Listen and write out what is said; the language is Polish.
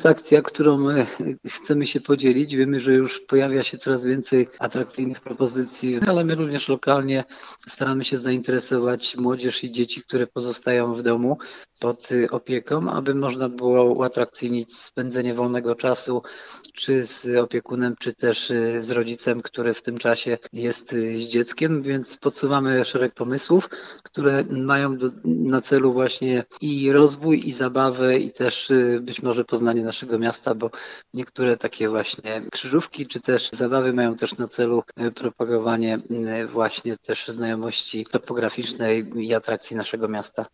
jest akcja, którą chcemy się podzielić. Wiemy, że już pojawia się coraz więcej atrakcyjnych propozycji, ale my również lokalnie staramy się zainteresować młodzież i dzieci, które pozostają w domu pod opieką, aby można było uatrakcyjnić spędzenie wolnego czasu, czy z opiekunem, czy też z rodzicem, który w tym czasie jest z dzieckiem, więc podsuwamy szereg pomysłów, które mają na celu właśnie i rozwój, i zabawę, i też być może poznanie naszego miasta, bo niektóre takie właśnie krzyżówki, czy też zabawy mają też na celu propagowanie właśnie też znajomości topograficznej i atrakcji naszego miasta.